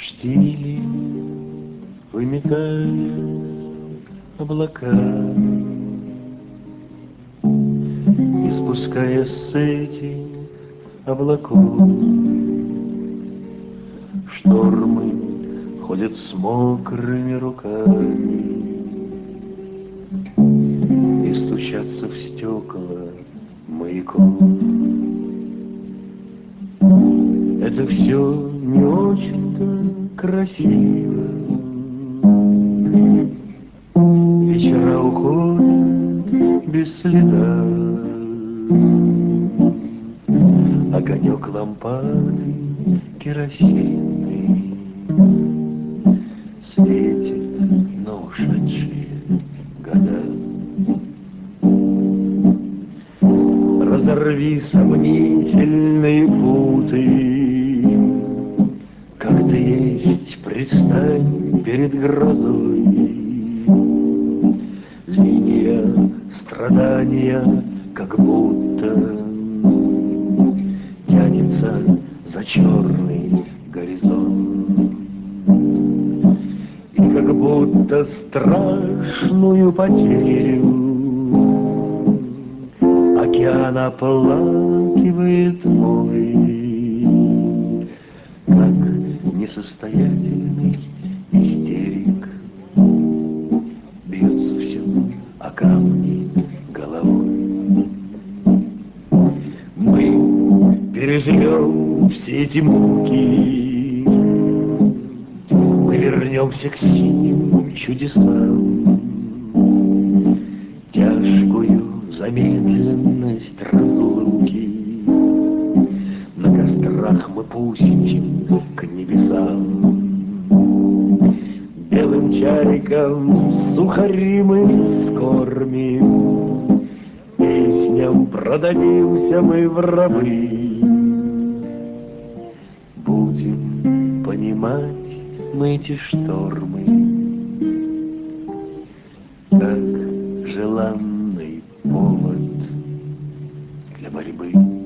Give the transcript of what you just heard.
Штили, выметая облака, и спуская с этих облаков, штормы ходят с мокрыми руками и стучатся в стекла маяков. Это все не очень-то красиво. Вечера уходят без следа. Огонек лампады керосинный светит на ушедшие года. Разорви сомнительные путы, как ты есть, предстань перед грозой. Линия страдания как будто тянется за черный горизонт. И как будто страшную потерю океан оплакивает мой, как несостоятельный истерик бьется все о камни головой. Мы переживем все эти муки, мы вернемся к синим чудесам. Тяжкую замедленность разлуки на кострах мы пустим к небесам. Белым чайкам сухари мы скормим, песням продадимся мы в рабы. Будем понимать мы эти штормы как желанный повод для борьбы.